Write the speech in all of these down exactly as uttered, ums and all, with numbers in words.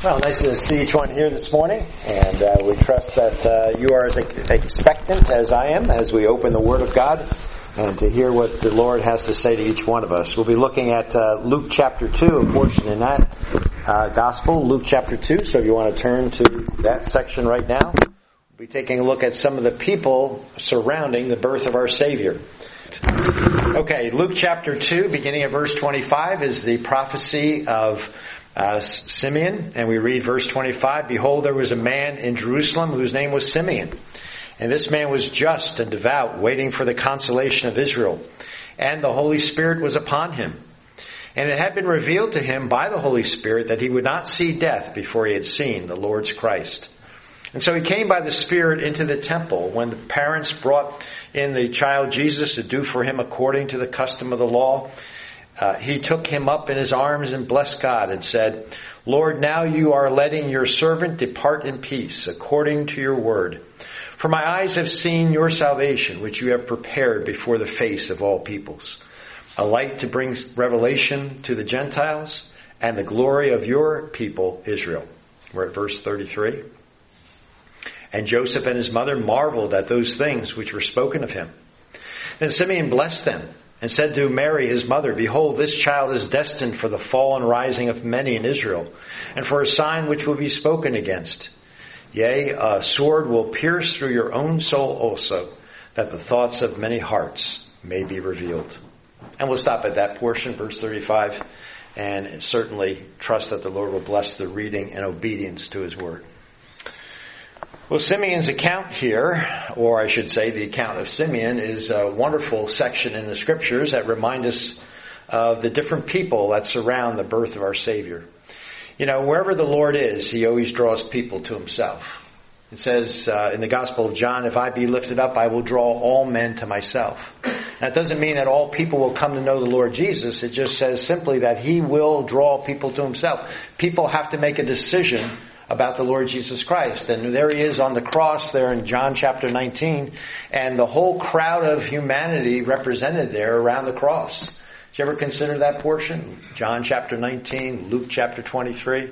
Well, nice to see each one here this morning, and uh, we trust that uh, you are as expectant as I am as we open the Word of God and to hear what the Lord has to say to each one of us. We'll be looking at uh, Luke chapter two, a portion in that uh, Gospel, Luke chapter two, so if you want to turn to that section right now, we'll be taking a look at some of the people surrounding the birth of our Savior. Okay, Luke chapter two, beginning at verse twenty-five, is the prophecy of Uh, Simeon, and we read verse twenty-five, "Behold, there was a man in Jerusalem whose name was Simeon. And this man was just and devout, waiting for the consolation of Israel. And the Holy Spirit was upon him. And it had been revealed to him by the Holy Spirit that he would not see death before he had seen the Lord's Christ. And so he came by the Spirit into the temple. When the parents brought in the child Jesus to do for him according to the custom of the law, Uh, he took him up in his arms and blessed God and said, Lord, now you are letting your servant depart in peace according to your word. For my eyes have seen your salvation, which you have prepared before the face of all peoples, a light to bring revelation to the Gentiles and the glory of your people Israel." We're at verse thirty-three. "And Joseph and his mother marveled at those things which were spoken of him. Then Simeon blessed them, and said to Mary his mother, Behold, this child is destined for the fall and rising of many in Israel, and for a sign which will be spoken against. Yea, a sword will pierce through your own soul also, that the thoughts of many hearts may be revealed." And we'll stop at that portion, verse thirty-five, and certainly trust that the Lord will bless the reading and obedience to his word. Well, Simeon's account here, or I should say the account of Simeon, is a wonderful section in the Scriptures that remind us of the different people that surround the birth of our Savior. You know, wherever the Lord is, He always draws people to Himself. It says uh, in the Gospel of John, "If I be lifted up, I will draw all men to myself." That doesn't mean that all people will come to know the Lord Jesus. It just says simply that He will draw people to Himself. People have to make a decision about the Lord Jesus Christ. And there He is on the cross there in John chapter nineteen, and the whole crowd of humanity represented there around the cross. Did you ever consider that portion? John chapter nineteen, Luke chapter twenty-three.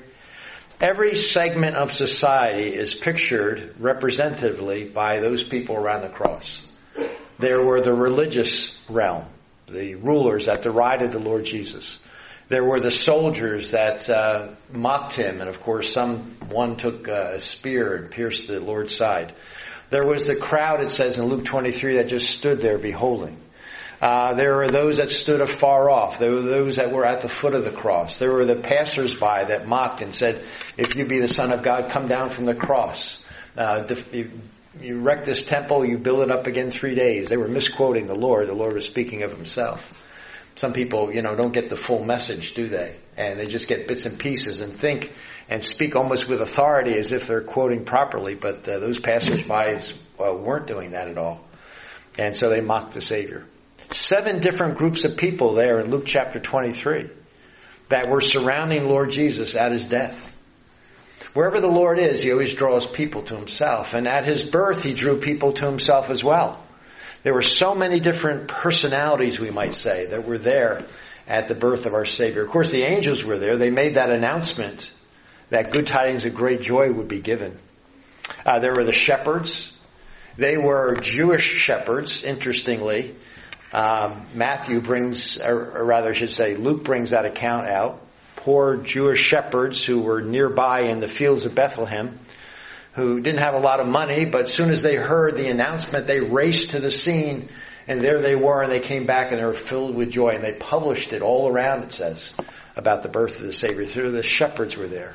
Every segment of society is pictured representatively by those people around the cross. There were the religious realm, the rulers that derided the Lord Jesus. There were the soldiers that uh, mocked him, and of course someone took a spear and pierced the Lord's side. There was the crowd, it says in Luke twenty-three, that just stood there beholding. Uh, there were those that stood afar off. There were those that were at the foot of the cross. There were the passers-by that mocked and said, "If you be the Son of God, come down from the cross. Uh, you, you wreck this temple, you build it up again three days." They were misquoting the Lord. The Lord was speaking of Himself. Some people, you know, don't get the full message, do they? And they just get bits and pieces and think and speak almost with authority as if they're quoting properly. But uh, those passers-by uh, weren't doing that at all. And so they mocked the Savior. Seven different groups of people there in Luke chapter twenty-three that were surrounding Lord Jesus at His death. Wherever the Lord is, He always draws people to Himself. And at His birth, He drew people to Himself as well. There were so many different personalities, we might say, that were there at the birth of our Savior. Of course, the angels were there. They made that announcement that good tidings of great joy would be given. Uh, there were the shepherds. They were Jewish shepherds, interestingly. Um, Matthew brings, or rather I should say, Luke brings that account out. Poor Jewish shepherds who were nearby in the fields of Bethlehem, who didn't have a lot of money, but as soon as they heard the announcement, they raced to the scene, and there they were, and they came back, and they were filled with joy, and they published it all around, it says, about the birth of the Savior. So the shepherds were there.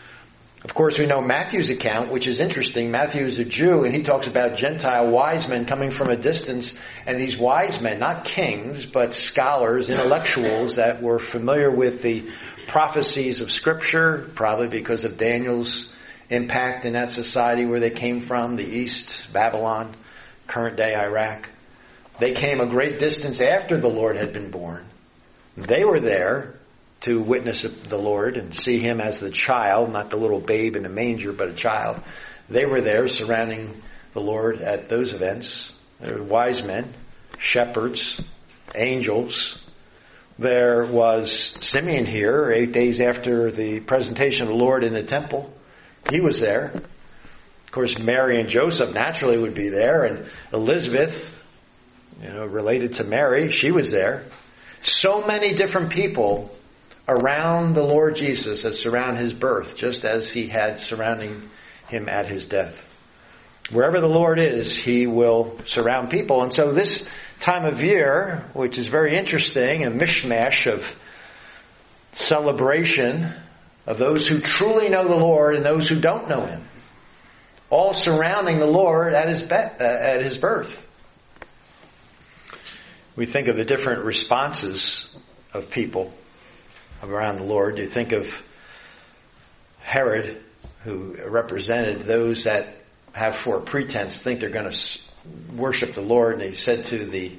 Of course, we know Matthew's account, which is interesting. Matthew is a Jew, and he talks about Gentile wise men coming from a distance, and these wise men, not kings, but scholars, intellectuals that were familiar with the prophecies of Scripture, probably because of Daniel's impact in that society where they came from, the East, Babylon, current day Iraq. They came a great distance after the Lord had been born. They were there to witness the Lord and see Him as the child, not the little babe in a manger, but a child. They were there surrounding the Lord at those events. They were wise men, shepherds, angels. There was Simeon here, eight days after the presentation of the Lord in the temple. He was there. Of course, Mary and Joseph naturally would be there, and Elizabeth, you know, related to Mary, she was there. So many different people around the Lord Jesus that surround his birth, just as he had surrounding him at his death. Wherever the Lord is, he will surround people. And so this time of year, which is very interesting, a mishmash of celebration of those who truly know the Lord and those who don't know him, all surrounding the Lord at his be- uh, at his birth. We think of the different responses of people around the Lord. You think of Herod, who represented those that have for a pretense think they're going to worship the Lord, and he said to the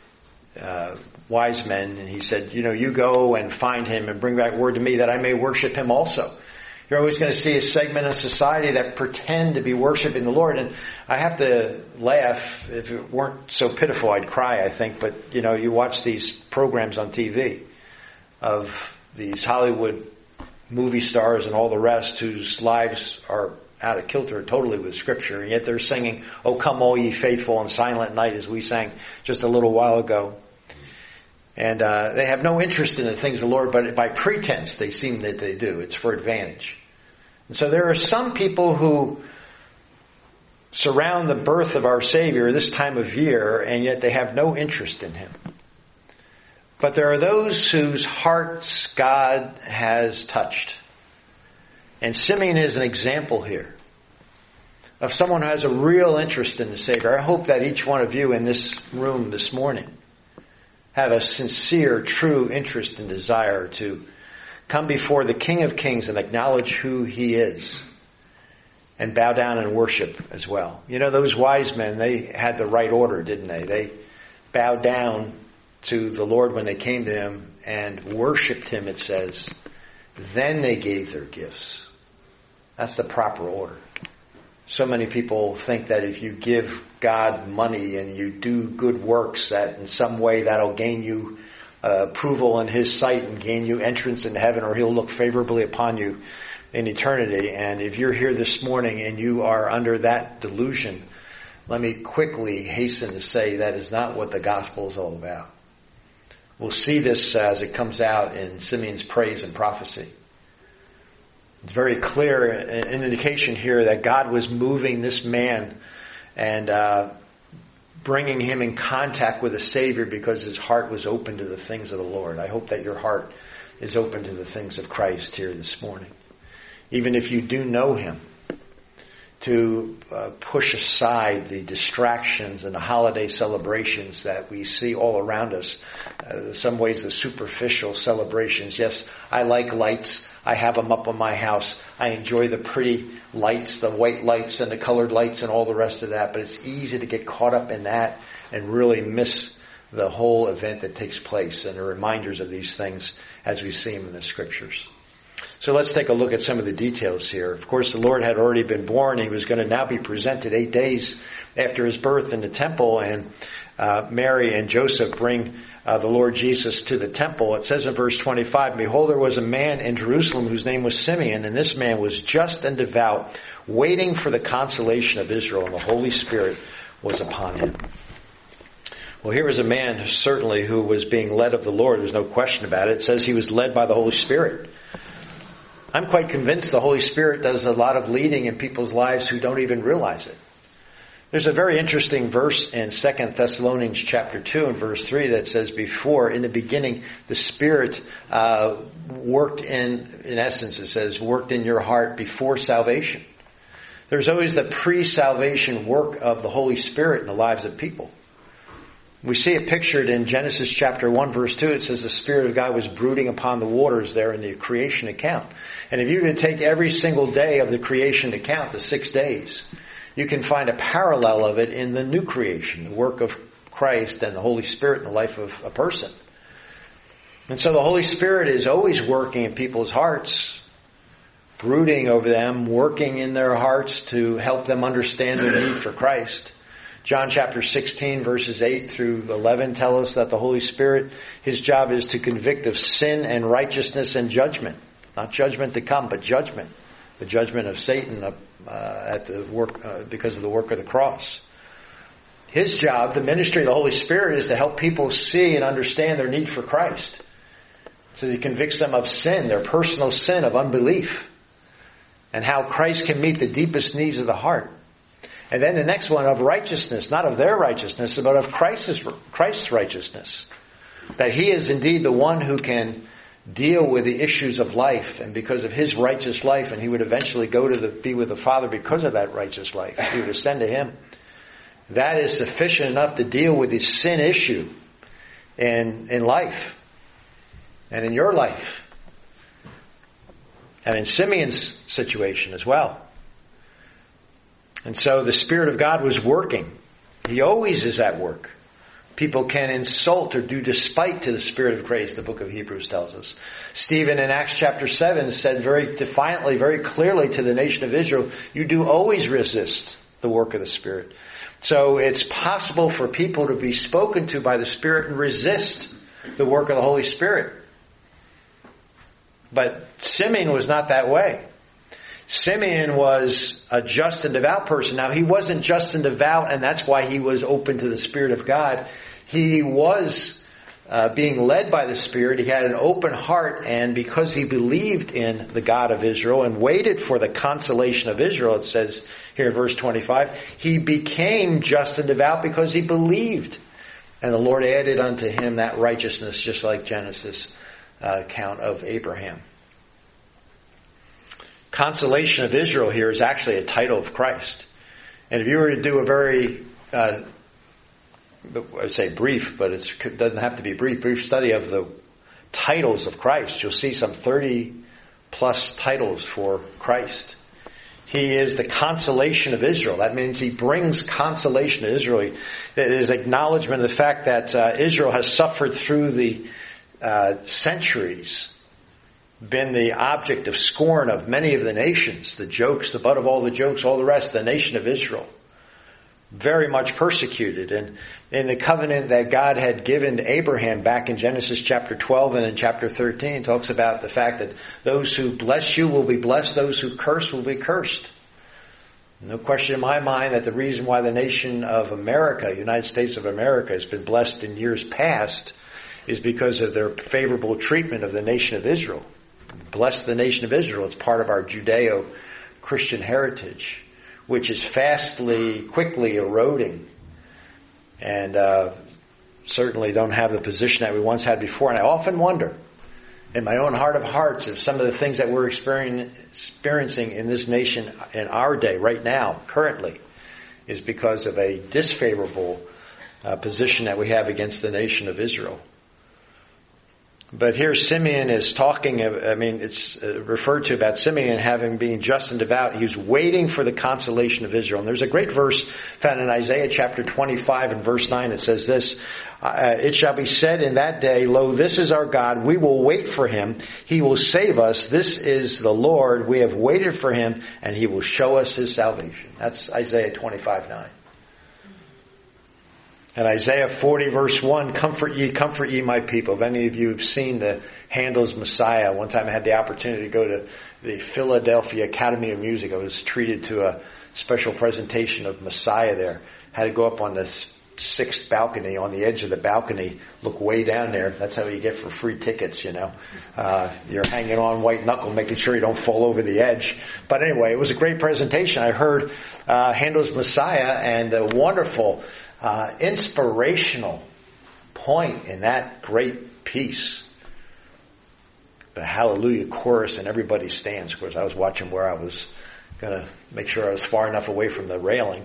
uh, wise men, and he said, you know, you go and find him and bring back word to me that I may worship him also. You're always going to see a segment of society that pretend to be worshiping the Lord. And I have to laugh. If it weren't so pitiful, I'd cry, I think. But, you know, you watch these programs on T V of these Hollywood movie stars and all the rest whose lives are out of kilter totally with Scripture. And yet they're singing, "O come all ye faithful and silent night," as we sang just a little while ago. And uh, they have no interest in the things of the Lord, but by pretense they seem that they do. It's for advantage. And so there are some people who surround the birth of our Savior this time of year, and yet they have no interest in him. But there are those whose hearts God has touched. And Simeon is an example here of someone who has a real interest in the Savior. I hope that each one of you in this room this morning have a sincere, true interest and desire to come before the King of Kings and acknowledge who he is and bow down and worship as well. You know, those wise men, they had the right order, didn't they? They bowed down to the Lord when they came to him and worshipped him, it says. Then they gave their gifts. That's the proper order. So many people think that if you give God money and you do good works, that in some way that'll gain you uh, approval in his sight and gain you entrance into heaven, or he'll look favorably upon you in eternity. And if you're here this morning and you are under that delusion, let me quickly hasten to say that is not what the gospel is all about. We'll see this as it comes out in Simeon's praise and prophecy. It's very clear, an indication here that God was moving this man and uh, bringing him in contact with a Savior because his heart was open to the things of the Lord. I hope that your heart is open to the things of Christ here this morning. Even if you do know him, to uh, push aside the distractions and the holiday celebrations that we see all around us. Uh, in some ways the superficial celebrations. Yes, I like lights. I have them up on my house. I enjoy the pretty lights, the white lights and the colored lights and all the rest of that. But it's easy to get caught up in that and really miss the whole event that takes place and the reminders of these things as we see them in the Scriptures. So let's take a look at some of the details here. Of course, the Lord had already been born. He was going to now be presented eight days after his birth in the temple. And uh, Mary and Joseph bring uh, the Lord Jesus to the temple. It says in verse twenty-five, "Behold, there was a man in Jerusalem whose name was Simeon, and this man was just and devout, waiting for the consolation of Israel, and the Holy Spirit was upon him." Well, here was a man certainly who was being led of the Lord. There's no question about it. It says he was led by the Holy Spirit. I'm quite convinced the Holy Spirit does a lot of leading in people's lives who don't even realize it. There's a very interesting verse in Second Thessalonians chapter two and verse three that says, before, in the beginning, the Spirit uh, worked in, in essence, it says, worked in your heart before salvation. There's always the pre-salvation work of the Holy Spirit in the lives of people. We see it pictured in Genesis chapter one verse two. It says the Spirit of God was brooding upon the waters there in the creation account. And if you were to take every single day of the creation account, the six days, you can find a parallel of it in the new creation, the work of Christ and the Holy Spirit in the life of a person. And so the Holy Spirit is always working in people's hearts, brooding over them, working in their hearts to help them understand their need for Christ, John chapter sixteen, verses eight through eleven tell us that the Holy Spirit, His job is to convict of sin and righteousness and judgment. Not judgment to come, but judgment. The judgment of Satan uh, at the work uh, because of the work of the cross. His job, the ministry of the Holy Spirit, is to help people see and understand their need for Christ. So He convicts them of sin, their personal sin of unbelief, and how Christ can meet the deepest needs of the heart. And then the next one of righteousness, not of their righteousness, but of Christ's, Christ's righteousness. That He is indeed the one who can deal with the issues of life, and because of His righteous life, and He would eventually go to the, be with the Father because of that righteous life. He would ascend to Him. That is sufficient enough to deal with the sin issue in, in life and in your life and in Simeon's situation as well. And so the Spirit of God was working. He always is at work. People can insult or do despite to the Spirit of grace, the book of Hebrews tells us. Stephen in Acts chapter seven said very defiantly, very clearly to the nation of Israel, you do always resist the work of the Spirit. So it's possible for people to be spoken to by the Spirit and resist the work of the Holy Spirit. But Simeon was not that way. Simeon was a just and devout person. Now, he wasn't just and devout, and that's why he was open to the Spirit of God. He was uh, being led by the Spirit. He had an open heart, and because he believed in the God of Israel and waited for the consolation of Israel, it says here in verse twenty-five, he became just and devout because he believed. And the Lord added unto him that righteousness, just like Genesis uh, account of Abraham. Consolation of Israel here is actually a title of Christ. And if you were to do a very, uh, I'd say brief, but it's, it doesn't have to be brief, brief study of the titles of Christ, you'll see some thirty plus titles for Christ. He is the consolation of Israel. That means He brings consolation to Israel. It is acknowledgement of the fact that uh, Israel has suffered through the uh, centuries, been the object of scorn of many of the nations, the jokes, the butt of all the jokes, all the rest, the nation of Israel. Very much persecuted. And in the covenant that God had given to Abraham back in Genesis chapter twelve and in chapter thirteen, talks about the fact that those who bless you will be blessed, those who curse will be cursed. No question in my mind that the reason why the nation of America, United States of America, has been blessed in years past is because of their favorable treatment of the nation of Israel. Bless the nation of Israel. It's part of our Judeo-Christian heritage, which is fastly, quickly eroding, and uh, certainly don't have the position that we once had before. And I often wonder, in my own heart of hearts, if some of the things that we're experiencing in this nation in our day, right now, currently, is because of a disfavorable uh, position that we have against the nation of Israel. But here Simeon is talking, I mean, it's referred to about Simeon having been just and devout. He's waiting for the consolation of Israel. And there's a great verse found in Isaiah chapter twenty-five and verse nine. It says this, uh, it shall be said in that day, lo, this is our God. We will wait for Him. He will save us. This is the Lord. We have waited for Him, and He will show us His salvation. That's Isaiah twenty-five nine. And Isaiah forty verse one, comfort ye, comfort ye my people. If any of you have seen the Handel's Messiah, one time I had the opportunity to go to the Philadelphia Academy of Music. I was treated to a special presentation of Messiah there. Had to go up on the sixth balcony, on the edge of the balcony, look way down there. That's how you get for free tickets, you know. Uh, you're hanging on white knuckle, making sure you don't fall over the edge. But anyway, it was a great presentation. I heard uh, Handel's Messiah, and a wonderful Uh, inspirational point in that great piece. The Hallelujah chorus, and everybody stands. Of course, I was watching where I was going to make sure I was far enough away from the railing.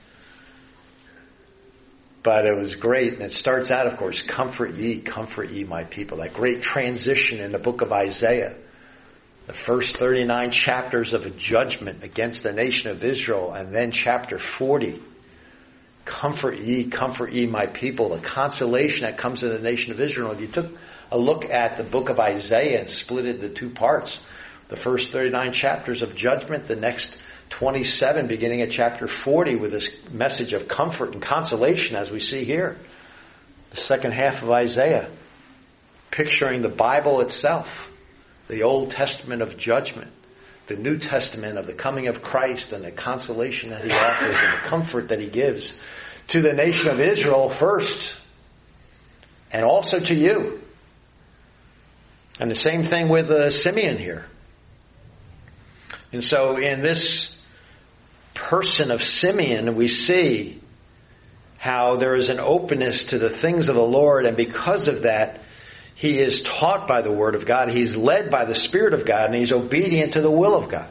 But it was great. And it starts out, of course, comfort ye, comfort ye my people. That great transition in the book of Isaiah. The first thirty-nine chapters of a judgment against the nation of Israel. And then chapter forty. Comfort ye, comfort ye my people. The consolation that comes to the nation of Israel. If you took a look at the book of Isaiah and split it into two parts, the first thirty-nine chapters of judgment, the next twenty-seven, beginning at chapter forty, with this message of comfort and consolation, as we see here. The second half of Isaiah, picturing the Bible itself, the Old Testament of judgment, the New Testament of the coming of Christ, and the consolation that he offers and the comfort that he gives to the nation of Israel first, and also to you. And the same thing with uh, Simeon here. And so in this person of Simeon, we see how there is an openness to the things of the Lord, and because of that, he is taught by the Word of God, he's led by the Spirit of God, and he's obedient to the will of God.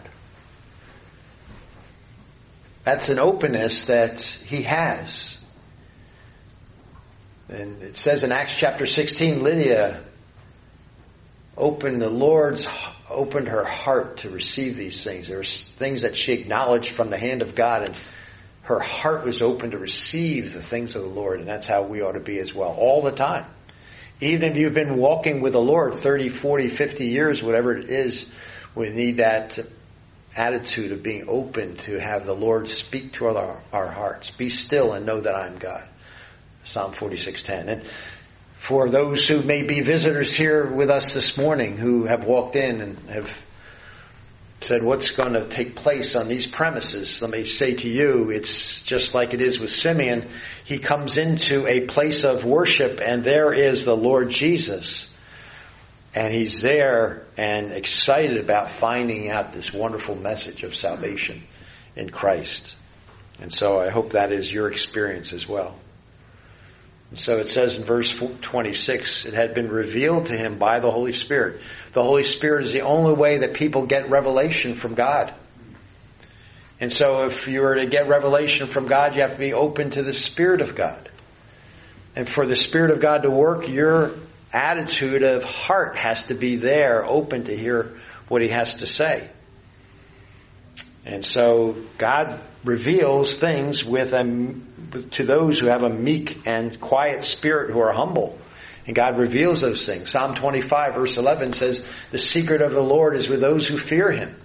That's an openness that he has. And it says in Acts chapter sixteen, Lydia opened the Lord's opened her heart to receive these things. There were things that she acknowledged from the hand of God, and her heart was open to receive the things of the Lord, and that's how we ought to be as well, all the time. Even if you've been walking with the Lord thirty, forty, fifty years, whatever it is, we need that attitude of being open to have the Lord speak to our, our hearts. Be still and know that I am God. Psalm forty-six ten. And for those who may be visitors here with us this morning who have walked in and have said, what's going to take place on these premises? Let me say to you, it's just like it is with Simeon. He comes into a place of worship, and there is the Lord Jesus. And he's there and excited about finding out this wonderful message of salvation in Christ. And so I hope that is your experience as well. And so it says in verse twenty-six, it had been revealed to him by the Holy Spirit. The Holy Spirit is the only way that people get revelation from God. And so if you were to get revelation from God, you have to be open to the Spirit of God. And for the Spirit of God to work, your attitude of heart has to be there, open to hear what he has to say. And so God reveals things with a, to those who have a meek and quiet spirit, who are humble. And God reveals those things. Psalm twenty-five verse eleven says, the secret of the Lord is with those who fear him.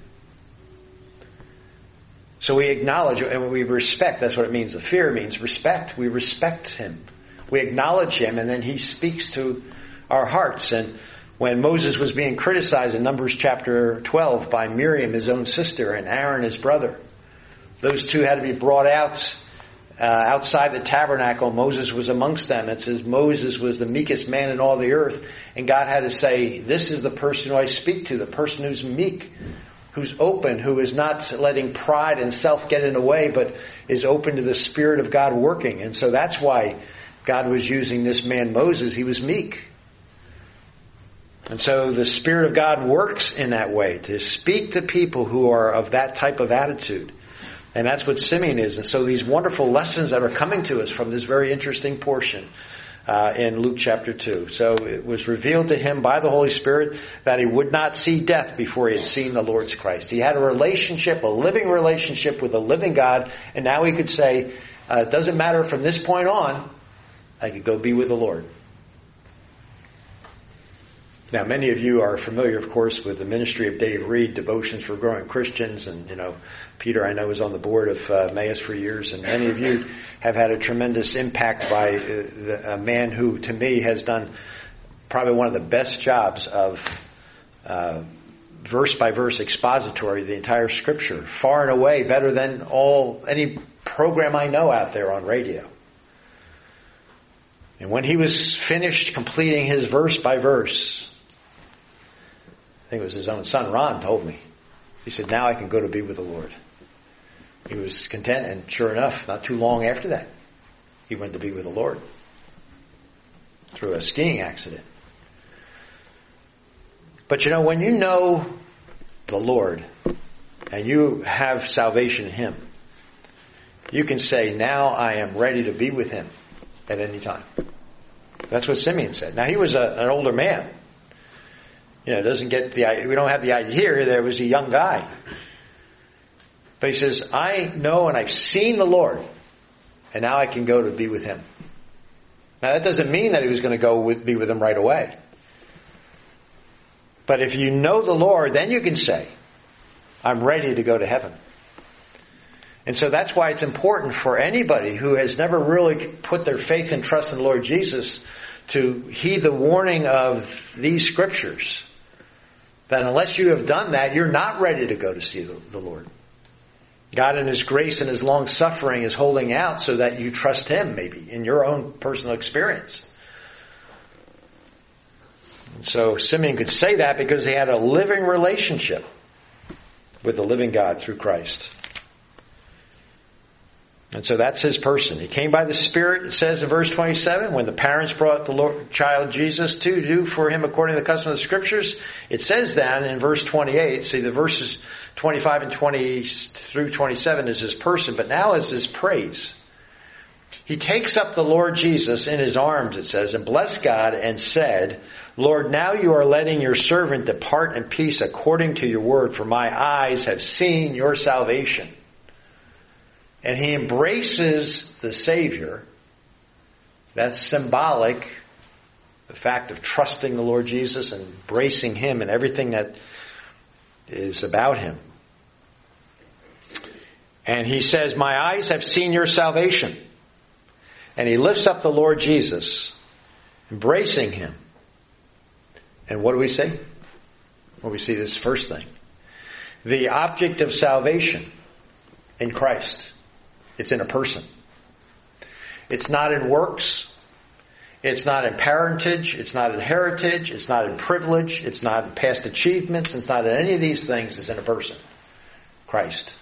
So we acknowledge and we respect. That's what it means. The fear means respect. We respect him. We acknowledge him, and then he speaks to our hearts. And when Moses was being criticized in Numbers chapter twelve by Miriam, his own sister, and Aaron, his brother, those two had to be brought out uh, outside the tabernacle. Moses was amongst them. It says Moses was the meekest man in all the earth. And God had to say, this is the person who I speak to, the person who's meek, who's open, who is not letting pride and self get in the way, but is open to the Spirit of God working. And so that's why God was using this man Moses. He was meek. And so the Spirit of God works in that way, to speak to people who are of that type of attitude. And that's what Simeon is. And so these wonderful lessons that are coming to us from this very interesting portion uh, in Luke chapter two. So it was revealed to him by the Holy Spirit that he would not see death before he had seen the Lord's Christ. He had a relationship, a living relationship with a living God. And now he could say, uh, it doesn't matter from this point on, I could go be with the Lord. Now, many of you are familiar, of course, with the ministry of Dave Reed, Devotions for Growing Christians. And, you know, Peter, I know, was on the board of uh, Emmaus for years. And many of you have had a tremendous impact by uh, the, a man who, to me, has done probably one of the best jobs of uh, verse-by-verse expository, the entire Scripture. Far and away better than all any program I know out there on radio. And when he was finished completing his verse-by-verse, I think it was his own son, Ron, told me. He said, now I can go to be with the Lord. He was content, and sure enough, not too long after that, he went to be with the Lord through a skiing accident. But you know, when you know the Lord and you have salvation in him, you can say, now I am ready to be with him at any time. That's what Simeon said. Now, he was a, an older man. You know, doesn't get the, we don't have the idea here. There was a young guy. But he says, I know and I've seen the Lord, and now I can go to be with him. Now, that doesn't mean that he was going to go with, be with him right away. But if you know the Lord, then you can say, I'm ready to go to heaven. And so that's why it's important for anybody who has never really put their faith and trust in the Lord Jesus to heed the warning of these scriptures. That unless you have done that, you're not ready to go to see the, the Lord. God in His grace and His long suffering is holding out so that you trust Him maybe in your own personal experience. And so Simeon could say that because he had a living relationship with the living God through Christ. And so that's his person. He came by the Spirit, it says in verse twenty-seven, when the parents brought the Lord, child Jesus to do for him according to the custom of the Scriptures. It says then in verse twenty-eight, see the verses twenty-five and twenty through twenty-seven is his person, but now is his praise. He takes up the Lord Jesus in his arms, it says, and blessed God and said, Lord, now you are letting your servant depart in peace according to your word, for my eyes have seen your salvation. And he embraces the Savior. That's symbolic. The fact of trusting the Lord Jesus and embracing Him and everything that is about Him. And he says, my eyes have seen your salvation. And he lifts up the Lord Jesus, embracing Him. And what do we see? Well, we see this first thing. The object of salvation in Christ. It's in a person. It's not in works. It's not in parentage. It's not in heritage. It's not in privilege. It's not in past achievements. It's not in any of these things. It's in a person. Christ.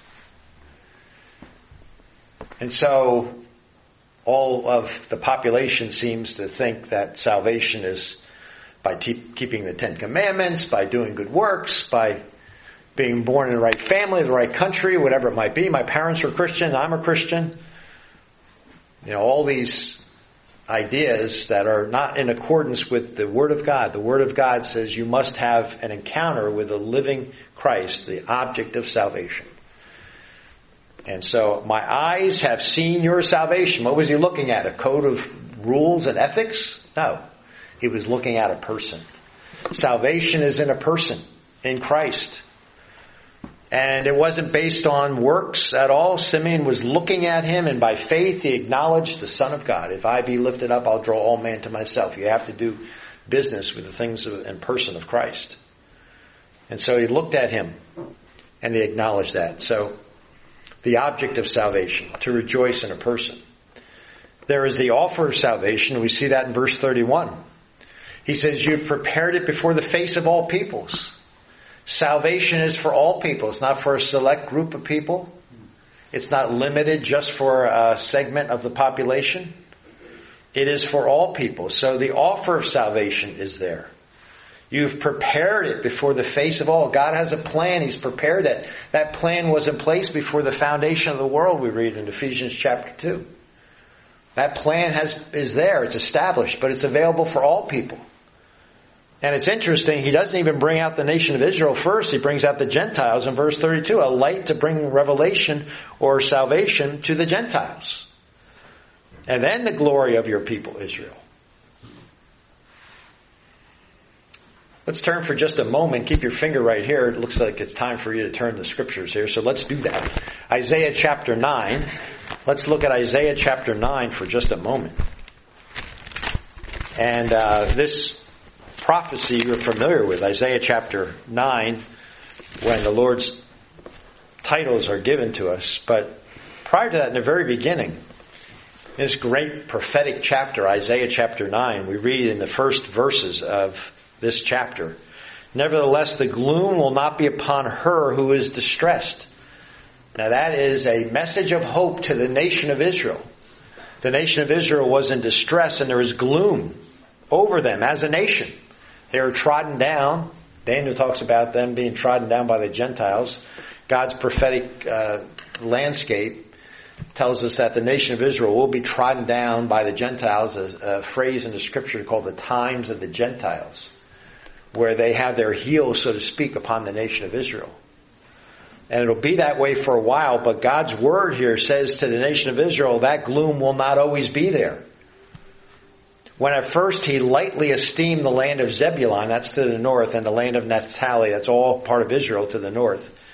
And so all of the population seems to think that salvation is by te- keeping the Ten Commandments, by doing good works, by being born in the right family, the right country, whatever it might be. My parents are Christian, I'm a Christian. You know, all these ideas that are not in accordance with the Word of God. The Word of God says you must have an encounter with the living Christ, the object of salvation. And so, my eyes have seen your salvation. What was he looking at? A code of rules and ethics? No. He was looking at a person. Salvation is in a person, in Christ. And it wasn't based on works at all. Simeon was looking at him, and by faith he acknowledged the Son of God. If I be lifted up, I'll draw all men to myself. You have to do business with the things and person of Christ. And so he looked at him, and he acknowledged that. So, the object of salvation, to rejoice in a person. There is the offer of salvation. We see that in verse thirty-one. He says, you've prepared it before the face of all peoples. Salvation is for all people. It's not for a select group of people. It's not limited just for a segment of the population. It is for all people. So the offer of salvation is there. You've prepared it before the face of all. God has a plan. He's prepared it. That plan was in place before the foundation of the world, we read in Ephesians chapter two. That plan has is there. It's established, but it's available for all people. And it's interesting, he doesn't even bring out the nation of Israel first. He brings out the Gentiles in verse thirty-two. A light to bring revelation or salvation to the Gentiles. And then the glory of your people, Israel. Let's turn for just a moment. Keep your finger right here. It looks like it's time for you to turn to the Scriptures here. So let's do that. Isaiah chapter nine. Let's look at Isaiah chapter nine for just a moment. And uh, this prophecy you're familiar with, Isaiah chapter nine, when the Lord's titles are given to us. But prior to that, in the very beginning, this great prophetic chapter, Isaiah chapter nine, we read in the first verses of this chapter, nevertheless, the gloom will not be upon her who is distressed. Now that is a message of hope to the nation of Israel. The nation of Israel was in distress, and there was gloom over them as a nation. They were trodden down. Daniel talks about them being trodden down by the Gentiles. God's prophetic uh, landscape tells us that the nation of Israel will be trodden down by the Gentiles, a, a phrase in the Scripture called the times of the Gentiles, where they have their heels, so to speak, upon the nation of Israel. And it'll be that way for a while, but God's word here says to the nation of Israel, that gloom will not always be there. When at first he lightly esteemed the land of Zebulun, that's to the north, and the land of Naphtali, that's all part of Israel to the north,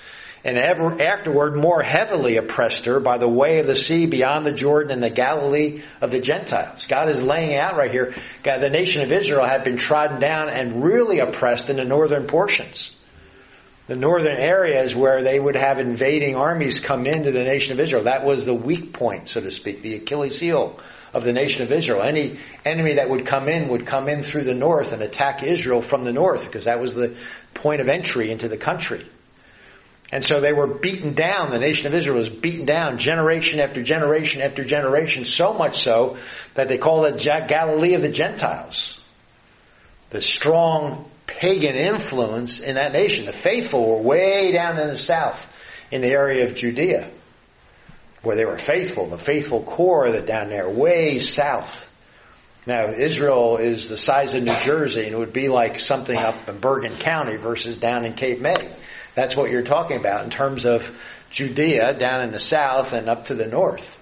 and ever afterward more heavily oppressed her by the way of the sea beyond the Jordan and the Galilee of the Gentiles. God is laying out right here, God, the nation of Israel had been trodden down and really oppressed in the northern portions. The northern areas where they would have invading armies come into the nation of Israel. That was the weak point, so to speak, the Achilles heel of the nation of Israel. Any enemy that would come in would come in through the north and attack Israel from the north, because that was the point of entry into the country. And so they were beaten down. The nation of Israel was beaten down generation after generation after generation, so much so that they call it Galilee of the Gentiles. The strong pagan influence in that nation. The faithful were way down in the south, in the area of Judea, where they were faithful. The faithful core that down there, way south. Now, Israel is the size of New Jersey, and it would be like something up in Bergen County versus down in Cape May. That's what you're talking about in terms of Judea down in the south and up to the north.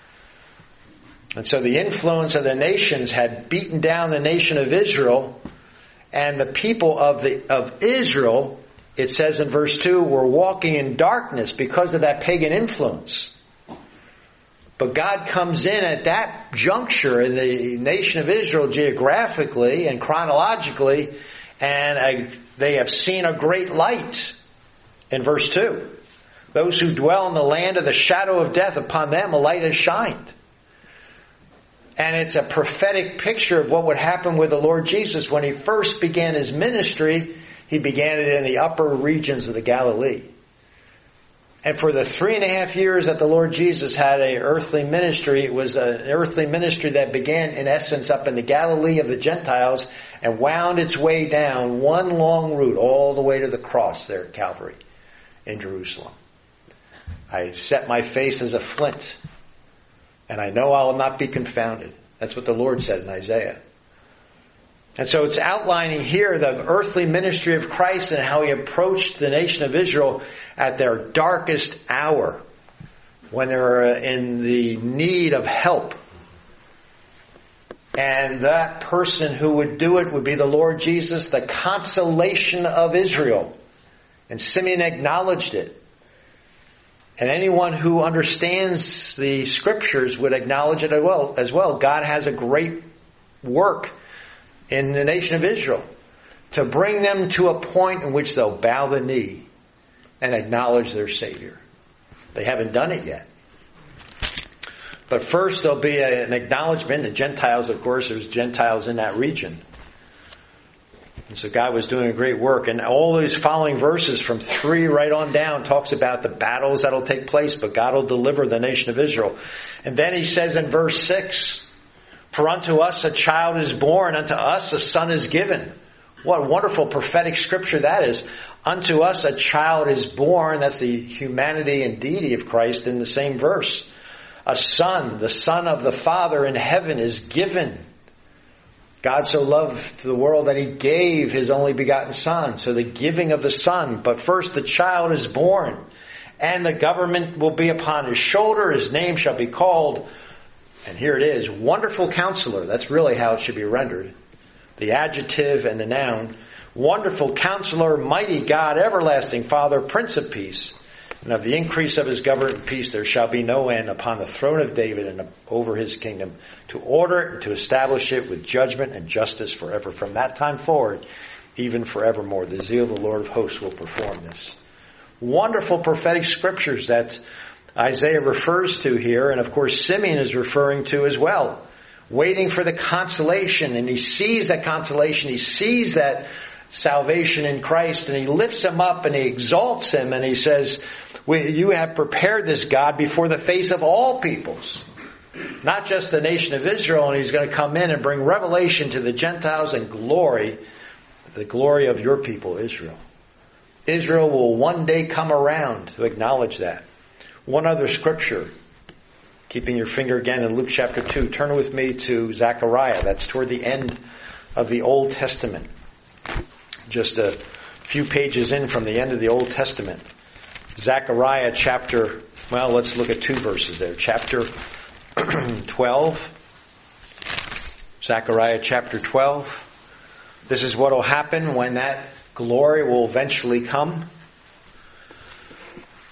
And so the influence of the nations had beaten down the nation of Israel, and the people of the of Israel, it says in verse two, were walking in darkness because of that pagan influence. But God comes in at that juncture in the nation of Israel geographically and chronologically, and they have seen a great light. In verse two, those who dwell in the land of the shadow of death, upon them a light has shined. And it's a prophetic picture of what would happen with the Lord Jesus. When He first began His ministry, He began it in the upper regions of the Galilee. And for the three and a half years that the Lord Jesus had an earthly ministry, it was an earthly ministry that began in essence up in the Galilee of the Gentiles and wound its way down one long route all the way to the cross there at Calvary in Jerusalem. I set my face as a flint, and I know I will not be confounded. That's what the Lord said in Isaiah. And so it's outlining here the earthly ministry of Christ and how He approached the nation of Israel at their darkest hour, when they're in the need of help. And that person who would do it would be the Lord Jesus, the consolation of Israel. And Simeon acknowledged it. And anyone who understands the Scriptures would acknowledge it as well. As well. God has a great work in the nation of Israel to bring them to a point in which they'll bow the knee and acknowledge their Savior. They haven't done it yet. But first there'll be an acknowledgement. The Gentiles, of course, there's Gentiles in that region. And so God was doing a great work. And all these following verses from three right on down talks about the battles that'll take place, but God will deliver the nation of Israel. And then He says in verse six, for unto us a child is born, unto us a son is given. What wonderful prophetic scripture that is. Unto us a child is born. That's the humanity and deity of Christ in the same verse. A son, the Son of the Father in heaven, is given. God so loved the world that He gave His only begotten Son. So the giving of the Son. But first the child is born. And the government will be upon His shoulder. His name shall be called, and here it is, Wonderful Counselor. That's really how it should be rendered. The adjective and the noun. Wonderful Counselor, Mighty God, Everlasting Father, Prince of Peace. And of the increase of His government and peace there shall be no end upon the throne of David and over His kingdom, to order it and to establish it with judgment and justice forever. From that time forward, even forevermore, the zeal of the Lord of hosts will perform this. Wonderful prophetic scriptures that Isaiah refers to here, and of course Simeon is referring to as well. Waiting for the consolation, and he sees that consolation, he sees that salvation in Christ, and he lifts him up and he exalts him, and he says, you have prepared this, God, before the face of all peoples. Not just the nation of Israel, and He's going to come in and bring revelation to the Gentiles and glory, the glory of your people, Israel. Israel will one day come around to acknowledge that. One other scripture, keeping your finger again in Luke chapter two, turn with me to Zechariah. That's toward the end of the Old Testament. Just a few pages in from the end of the Old Testament. Zechariah chapter, well, let's look at two verses there. Chapter twelve. Zechariah chapter twelve. This is what will happen when that glory will eventually come.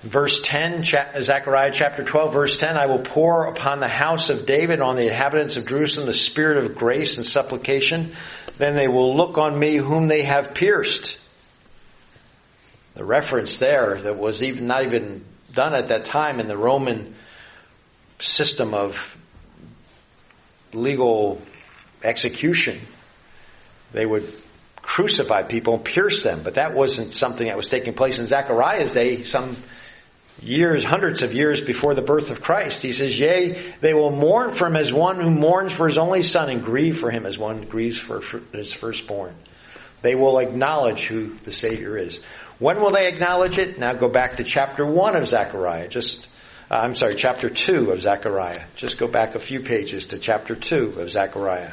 Verse ten, Zechariah chapter twelve, verse ten, I will pour upon the house of David, on the inhabitants of Jerusalem, the spirit of grace and supplication. Then they will look on me whom they have pierced. The reference there that was even not even done at that time in the Roman system of legal execution. They would crucify people and pierce them, but that wasn't something that was taking place in Zechariah's day, some years, hundreds of years before the birth of Christ. He says, yea, they will mourn for him as one who mourns for his only son, and grieve for him as one grieves for his firstborn. They will acknowledge who the Savior is. When will they acknowledge it? Now go back to chapter one of Zechariah. Just, uh, I'm sorry, chapter two of Zechariah. Just go back a few pages to chapter two of Zechariah.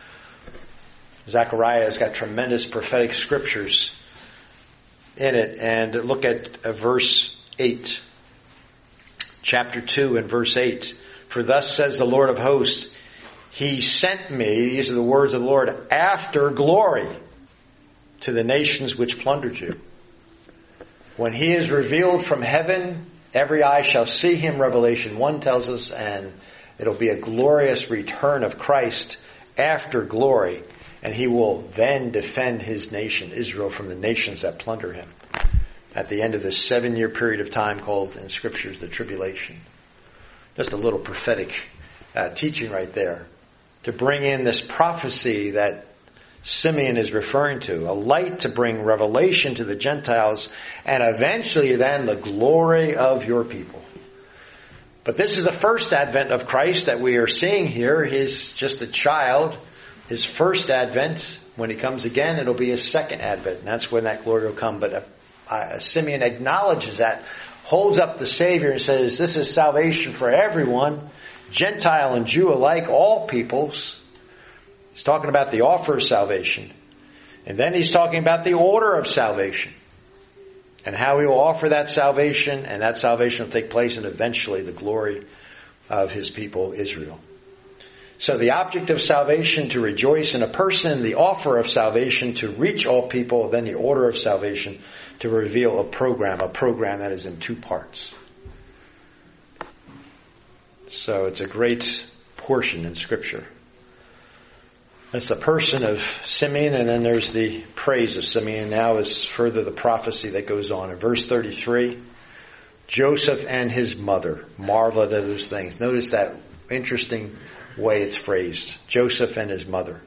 Zechariah has got tremendous prophetic scriptures in it. And look at uh, verse eight. Chapter two and verse eight. For thus says the Lord of hosts, He sent me, these are the words of the Lord, after glory to the nations which plundered you. When He is revealed from heaven, every eye shall see Him, Revelation one tells us, and it'll be a glorious return of Christ after glory, and He will then defend His nation, Israel, from the nations that plunder Him, at the end of this seven-year period of time called in Scriptures the tribulation. Just a little prophetic uh, teaching right there to bring in this prophecy that Simeon is referring to, a light to bring revelation to the Gentiles, and eventually then the glory of your people. But this is the first advent of Christ that we are seeing here. He's just a child. His first advent, when He comes again, it'll be His second advent, and that's when that glory will come. But uh, uh, Simeon acknowledges that, holds up the Savior and says, this is salvation for everyone, Gentile and Jew alike, all peoples. He's talking about the offer of salvation. And then he's talking about the order of salvation. And how He will offer that salvation, and that salvation will take place, and eventually the glory of His people, Israel. So the object of salvation to rejoice in a person, the offer of salvation to reach all people, then the order of salvation to reveal a program, a program that is in two parts. So it's a great portion in Scripture. That's the person of Simeon, and then there's the praise of Simeon. Now is further the prophecy that goes on. In verse thirty-three, Joseph and his mother marveled at those things. Notice that interesting way it's phrased. Joseph and his mother.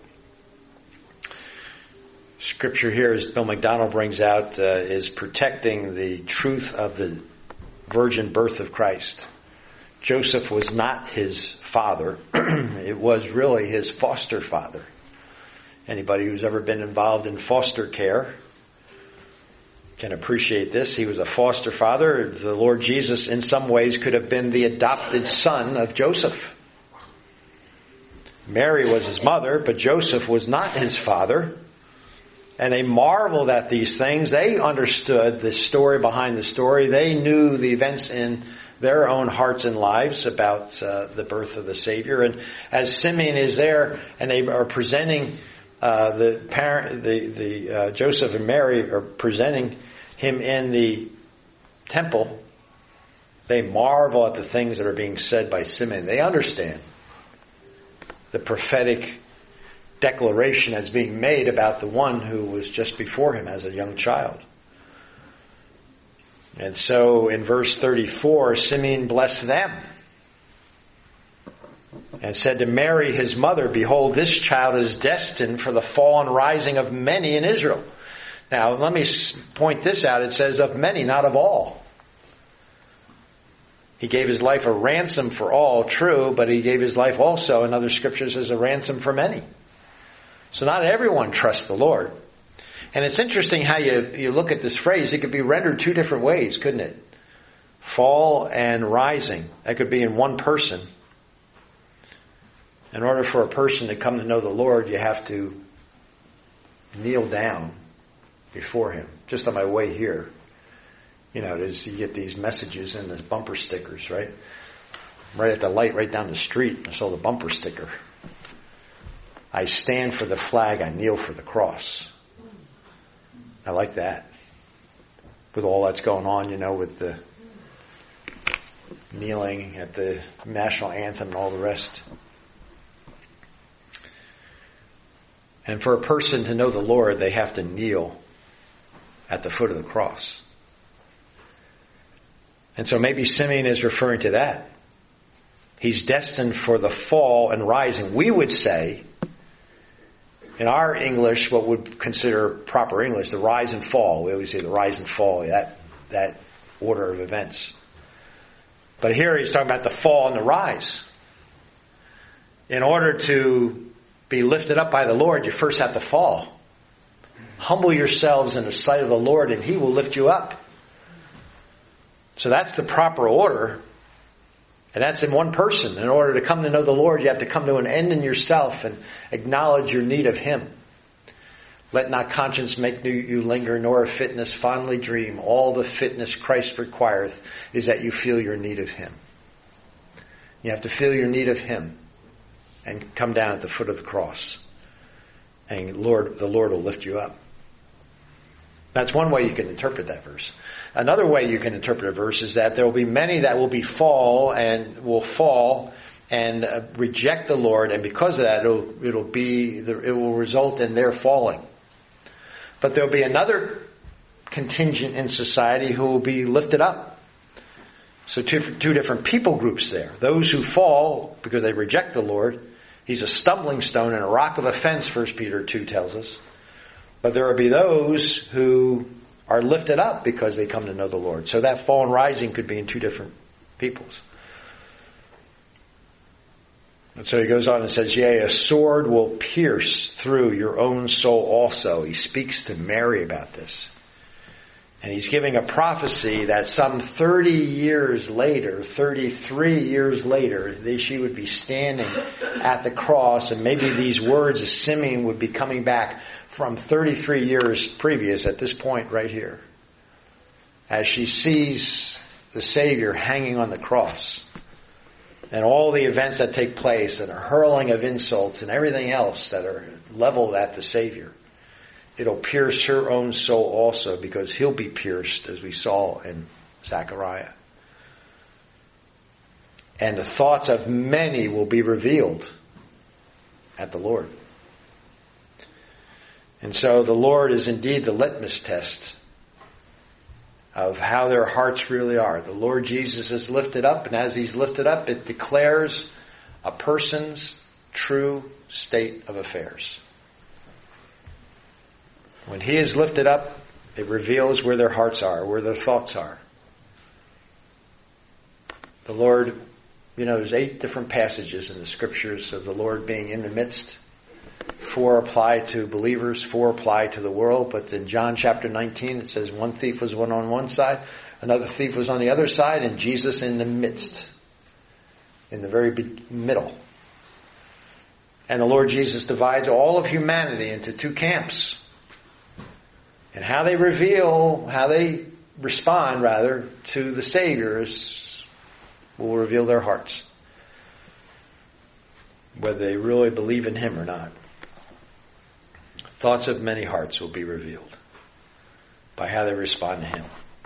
Scripture here, as Bill McDonald brings out, uh, is protecting the truth of the virgin birth of Christ. Joseph was not his father. It was really his foster father. Anybody who's ever been involved in foster care can appreciate this. He was a foster father. The Lord Jesus, in some ways, could have been the adopted son of Joseph. Mary was his mother, but Joseph was not his father. And they marveled at these things. They understood the story behind the story. They knew the events in their own hearts and lives about uh, the birth of the Savior. And as Simeon is there, and they are presenting uh, the parent, the the uh, Joseph and Mary are presenting Him in the temple, they marvel at the things that are being said by Simeon. They understand the prophetic declaration that's being made about the one who was just before him as a young child. And so in verse thirty-four, Simeon blessed them and said to Mary, his mother, behold, this child is destined for the fall and rising of many in Israel. Now, let me point this out. It says of many, not of all. He gave His life a ransom for all, true, but He gave His life also, in other scriptures, as a ransom for many. So not everyone trusts the Lord. And it's interesting how you, you look at this phrase. It could be rendered two different ways, couldn't it? Fall and rising. That could be in one person. In order for a person to come to know the Lord, you have to kneel down before Him. Just on my way here, you know, you get these messages and the bumper stickers, right? Right at the light, right down the street, I saw the bumper sticker. I stand for the flag, I kneel for the cross. I like that. With all that's going on, you know, with the kneeling at the national anthem and all the rest. And for a person to know the Lord, they have to kneel at the foot of the cross. And so maybe Simeon is referring to that. He's destined for the fall and rising. We would say, in our English, what would consider proper English, the rise and fall. We always say the rise and fall, that, that order of events. But here he's talking about the fall and the rise. In order to be lifted up by the Lord, you first have to fall. Humble yourselves in the sight of the Lord, and He will lift you up. So that's the proper order. And that's in one person. In order to come to know the Lord, you have to come to an end in yourself and acknowledge your need of Him. Let not conscience make you linger, nor of fitness fondly dream. All the fitness Christ requireth is that you feel your need of Him. You have to feel your need of Him and come down at the foot of the cross. And Lord, the Lord will lift you up. That's one way you can interpret that verse. Another way you can interpret a verse is that there will be many that will be fall and will fall and uh, reject the Lord, and because of that, it'll, it'll be it will result in their falling. But there will be another contingent in society who will be lifted up. So two, two different people groups there. Those who fall because they reject the Lord. He's a stumbling stone and a rock of offense, First Peter two tells us. But there will be those who are lifted up because they come to know the Lord. So that fall and rising could be in two different peoples. And so he goes on and says, yea, a sword will pierce through your own soul also. He speaks to Mary about this. And he's giving a prophecy that some thirty years later, thirty-three years later, they, she would be standing at the cross, and maybe these words of Simeon would be coming back from thirty-three years previous at this point right here. As she sees the Savior hanging on the cross, and all the events that take place, and the hurling of insults, and everything else that are leveled at the Savior. It'll pierce her own soul also, because He'll be pierced, as we saw in Zechariah. And the thoughts of many will be revealed at the Lord. And so the Lord is indeed the litmus test of how their hearts really are. The Lord Jesus is lifted up, and as He's lifted up, it declares a person's true state of affairs. When He is lifted up, it reveals where their hearts are, where their thoughts are. The Lord, you know, there's eight different passages in the Scriptures of the Lord being in the midst. Four apply to believers, four apply to the world. But in John chapter nineteen, it says one thief was one on one side, another thief was on the other side, and Jesus in the midst, in the very middle. And the Lord Jesus divides all of humanity into two camps. And how they reveal, how they respond, rather, to the Savior is, will reveal their hearts. Whether they really believe in Him or not. Thoughts of many hearts will be revealed by how they respond to Him.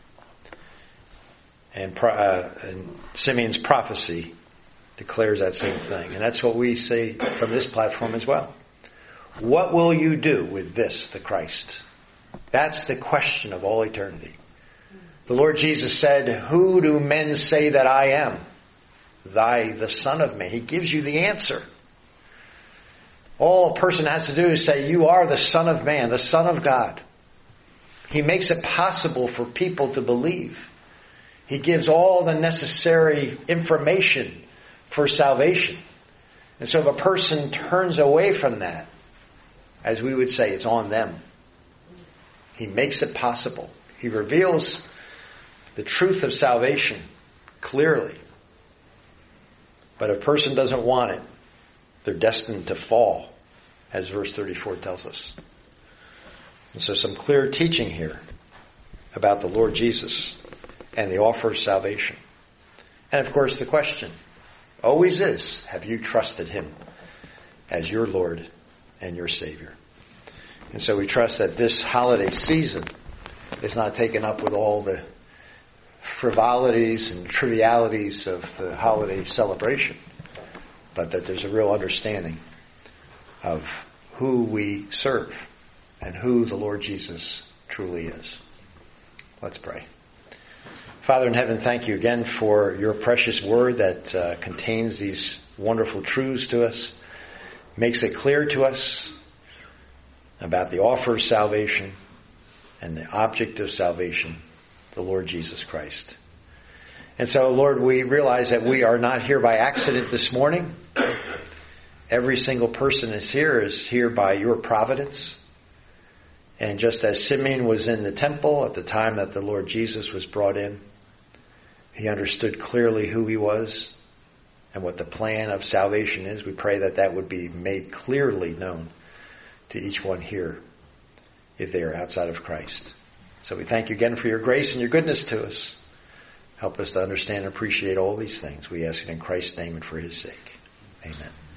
And, uh, and Simeon's prophecy declares that same thing. And that's what we say from this platform as well. What will you do with this, the Christ? That's the question of all eternity. The Lord Jesus said, who do men say that I am? Thy, the Son of Man. He gives you the answer. All a person has to do is say, you are the Son of Man, the Son of God. He makes it possible for people to believe. He gives all the necessary information for salvation. And so if a person turns away from that, as we would say, it's on them. He makes it possible. He reveals the truth of salvation clearly. But if a person doesn't want it, they're destined to fall, as verse thirty-four tells us. And so some clear teaching here about the Lord Jesus and the offer of salvation. And of course the question always is, have you trusted Him as your Lord and your Savior? And so we trust that this holiday season is not taken up with all the frivolities and trivialities of the holiday celebration, but that there's a real understanding of who we serve and who the Lord Jesus truly is. Let's pray. Father in heaven, thank you again for your precious word that uh, contains these wonderful truths to us, makes it clear to us about the offer of salvation and the object of salvation, the Lord Jesus Christ. And so, Lord, we realize that we are not here by accident this morning. Every single person is here is here by your providence. And just as Simeon was in the temple at the time that the Lord Jesus was brought in, he understood clearly who he was and what the plan of salvation is. We pray that that would be made clearly known to each one here if they are outside of Christ. So we thank you again for your grace and your goodness to us. Help us to understand and appreciate all these things. We ask it in Christ's name and for his sake. Amen.